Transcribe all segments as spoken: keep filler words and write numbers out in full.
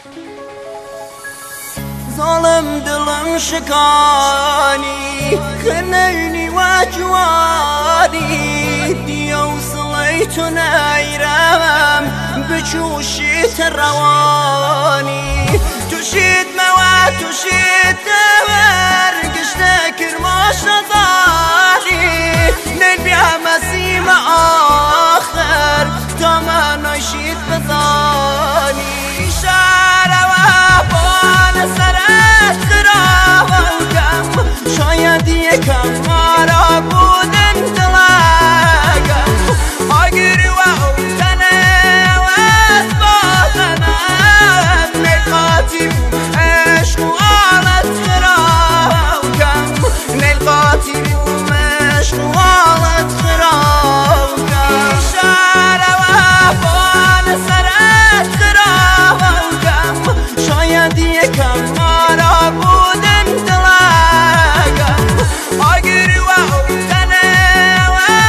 ظالم دلم شکانی خنینی و جوانی دیو صلیت نیرم بچوشیت روانی توشید موا توشید دور گشته کرماش نزاری نیل بیا مسیم آخر تا من نشید بزانی شهر و بان سرت خرابم کم شاید یکم مارا بودن دلگم آگر و اوتنه و اسباتنم نقاطی بوم عشق و آلت خرابم کم نقاطی بوم عشق و آلت خرابم کم شهر و بان سرت خرابم کم شاید یکم مارا بودن دلگم آگر و اوتنه و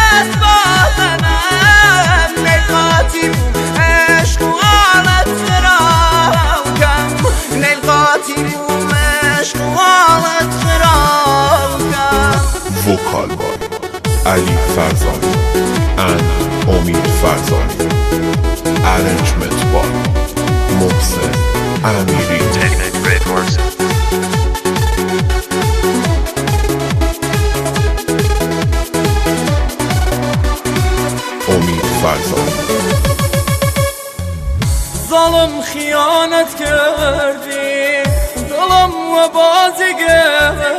اسباتنم نقاطی بوم عشق و آلت خرابم کم نقاطی بوم عشق و آلت خرابم کم. Vocal by Ali Farzani and Omid Farzani. Arrangement by Mohsen Amiri. Technic Great Horse. Omid Farzani. ظالم خیانت کردی دلم و بازی گردی